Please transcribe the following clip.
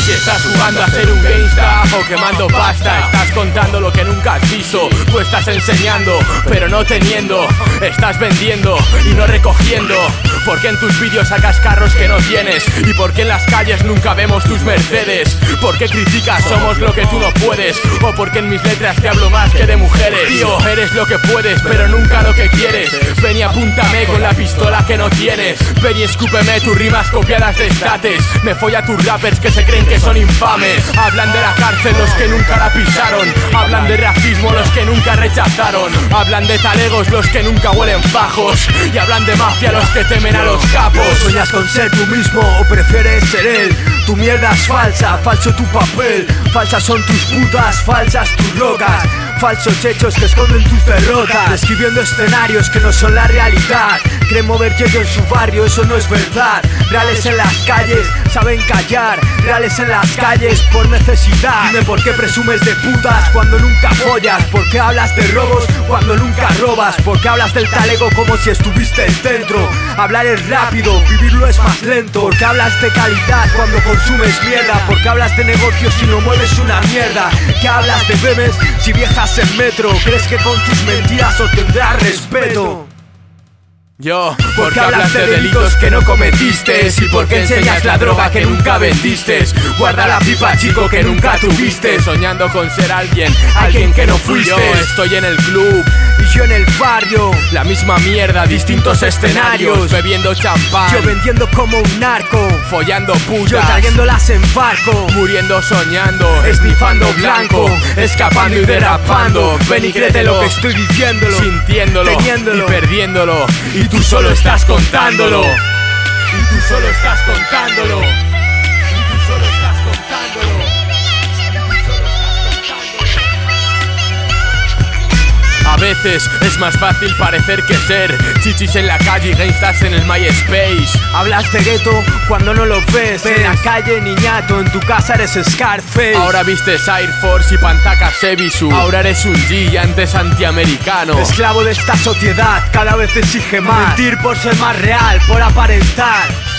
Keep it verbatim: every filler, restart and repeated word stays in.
Si estás jugando a ser un gangsta o quemando pasta, estás contando lo que nunca has visto. Tú estás enseñando, pero no teniendo. Estás vendiendo y no recogiendo. ¿Por qué en tus vídeos sacas carros que no tienes? ¿Y por qué en las calles nunca vemos tus Mercedes? ¿Por qué criticas somos lo que tú no puedes? ¿O por qué en mis letras te hablo más que de mujeres? Tío, eres lo que puedes, pero nunca lo que quieres. Ven y apúntame con la pistola que no tienes. Ven y escúpeme tus rimas copiadas de estates. Me folla tus rappers que se creen que son infames. Hablan de la cárcel los que nunca la pisaron. Hablan de racismo los que nunca rechazaron. Hablan de talegos los que nunca huelen fajos. Y hablan de mafia los que temen a los capos. ¿Sueñas con ser tú mismo o prefieres ser él? Tu mierda es falsa, falso tu papel. Falsas son tus putas, falsas tus rocas. Falsos hechos que esconden tus derrotas. Describiendo escenarios que no son la realidad. Creen mover hielo en su barrio, eso no es verdad. Reales en las calles, saben callar. Reales en las calles por necesidad. Dime por qué presumes de putas cuando nunca follas. Por qué hablas de robos cuando nunca robas. Por qué hablas del talego como si estuviste dentro. Hablar es rápido, vivirlo es más lento. Por qué hablas de calidad cuando consumes mierda. Por qué hablas de negocios si no mueves una mierda. ¿Qué hablas de memes si viajas en metro? ¿Crees que con tus mentiras obtendrás respeto? Yo, porque hablas de delitos que no cometiste. Y porque enseñas la droga que nunca vendiste. Guarda la pipa, chico, que nunca tuviste. Soñando con ser alguien, alguien que no fuiste. Yo estoy en el club y yo en el barrio. La misma mierda, distintos escenarios. Bebiendo champán, yo vendiendo como un narco. Follando putas, yo trayéndolas en barco. Muriendo soñando, esnifando blanco. Escapando y derrapando. Ven y créetelo lo que estoy diciéndolo, sintiéndolo, teniéndolo y perdiéndolo. Y tú solo estás contándolo. Y tú solo estás contándolo. Y tú solo estás contándolo. A veces es más fácil parecer que ser. Chichis en la calle y gangstas en el MySpace. Hablas de gueto cuando no lo ves. En la calle niñato, en tu casa eres Scarface. Ahora vistes Air Force y pantacas Ebisu. Ahora eres un G y antes antiamericano. Esclavo de esta sociedad, cada vez exige más. Mentir por ser más real, por aparentar.